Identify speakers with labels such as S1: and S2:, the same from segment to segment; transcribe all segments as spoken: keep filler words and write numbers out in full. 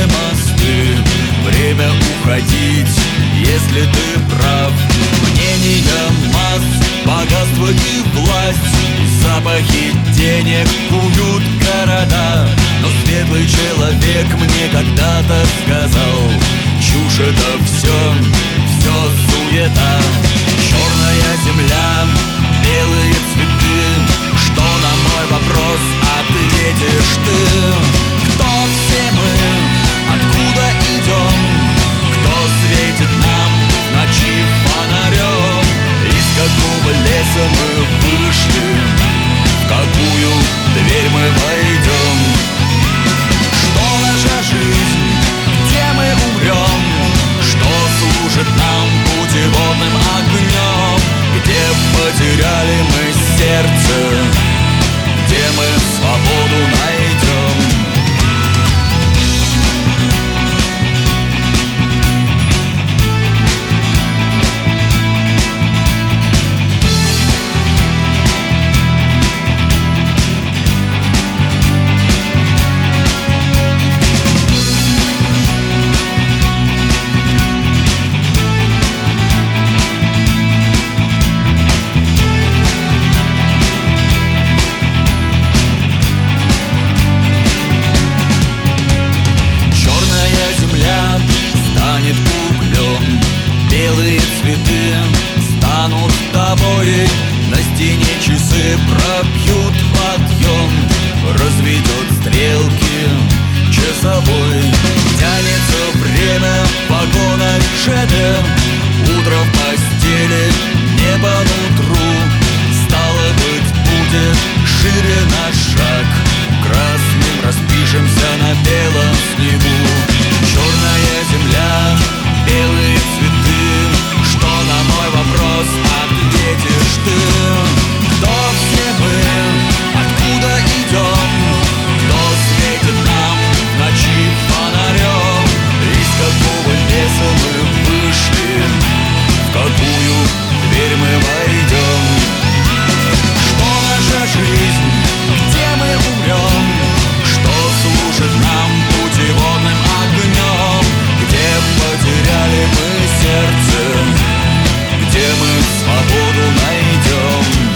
S1: мосты. Время уходить, если ты прав. Мнения масс, богатство и власть, и запахи денег куют города. Но светлый человек мне когда-то сказал: чушь это все, все суета. Черная земля, белые цветы. Что на мой вопрос ответишь ты? Кто все мы? Откуда идем? Кто светит нам в ночи фонарем? Из какого леса мы вышли? В какую дверь мы войдем? Что наша жизнь? Где мы умрем? Что служит нам путеводным огнем? Где потеряли мы сердце? Где мы свободу найдем? Белые цветы станут тобой. На стене часы пробьют подъем. Разведет стрелки часовой. Тянется время вагона ЖД. Утро в постели, небо нутру. Стало быть, будет шире наш шаг. Красным распишемся на белом снегу. Черная земля, белые цветы. Что на мой вопрос ответишь ты? Кто все мы? Откуда идем? Кто светит нам в ночи фонарем? Из какого леса мы вышли? В какую дверь мы войдем? Что наша жизнь? Где мы умрем? Что служит нам путеводным огнем? Где потеряли мы сердце? Где мы свободу найдем?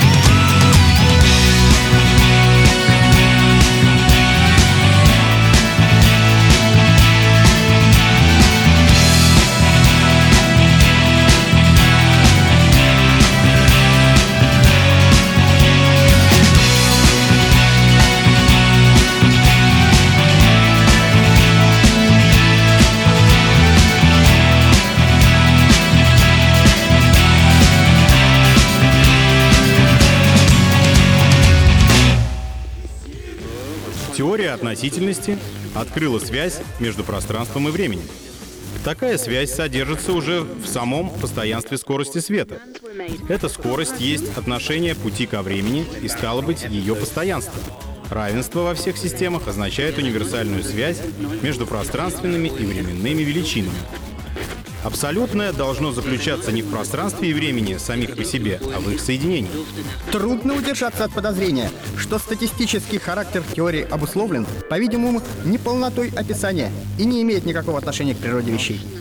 S2: Теория относительности открыла связь между пространством и временем. Такая связь содержится уже в самом постоянстве скорости света. Эта скорость есть отношение пути ко времени и, стало быть, ее постоянство. Равенство во всех системах означает универсальную связь между пространственными и временными величинами. Абсолютное должно заключаться не в пространстве и времени самих по себе, а в их соединении.
S3: Трудно удержаться от подозрения, что статистический характер теории обусловлен, по-видимому, неполнотой описания и не имеет никакого отношения к природе вещей.